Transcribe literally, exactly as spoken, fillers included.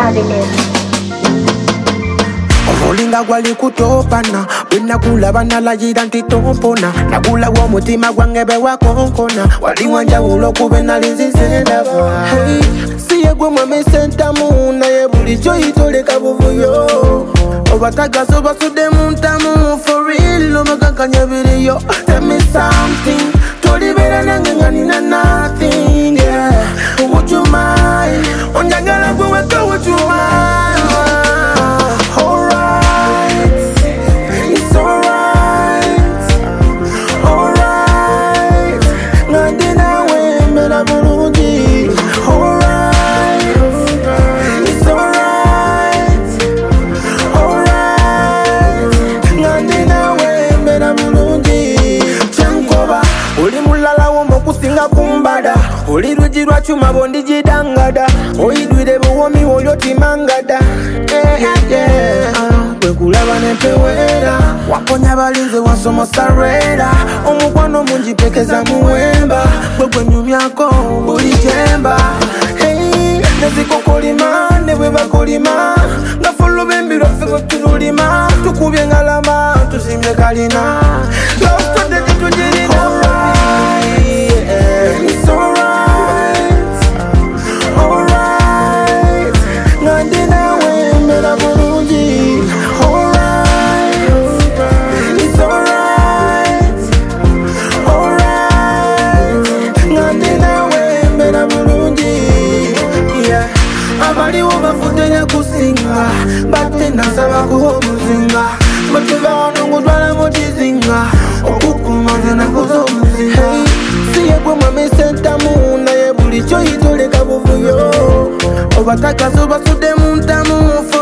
Avenue. Omulinga gwali kutopana bwena kulaba nalayira nti tompona nagula w'omutima gwange bewakonkona wali wanjawulo kube nali nzize ndaba hey, siye gwe mwami sentamu naye bulijjo yitoleka buvuyo obatagaso basudde mu ntamu for real omagankanya biriyo tell me something tolibera nange nga nina nothing yeah. Would you mind onjagala gwe weka would you mind kumbada oli ruji lwa chuma bondi jidangada oyidwire buwomi olyo timangada eh eh bwe kulaba nepewera waponya balinze wasomosa reda omukwano mungi pekeza muwemba bwe gwenyumyako buli jemba hey nezikokolima ne bwe bakolima nga fulu bembiro fego tululima tukubye ngalama tusimbe kalina lost the tujirina it's alright, alright. Ngandina we mera bulungi. Alright, it's alright, alright. Ngandina we mera bulungi. Yeah, abaliwo bafudde kusinga, batte nasaba kuwa muzinga. Batuva wano ngudwala mu kizinga, okukumaze nakuza omuzinga. Siye gwe mwami sentamu naye bulijjo yitoleka buvuyo obatagaso basudde mu ntamu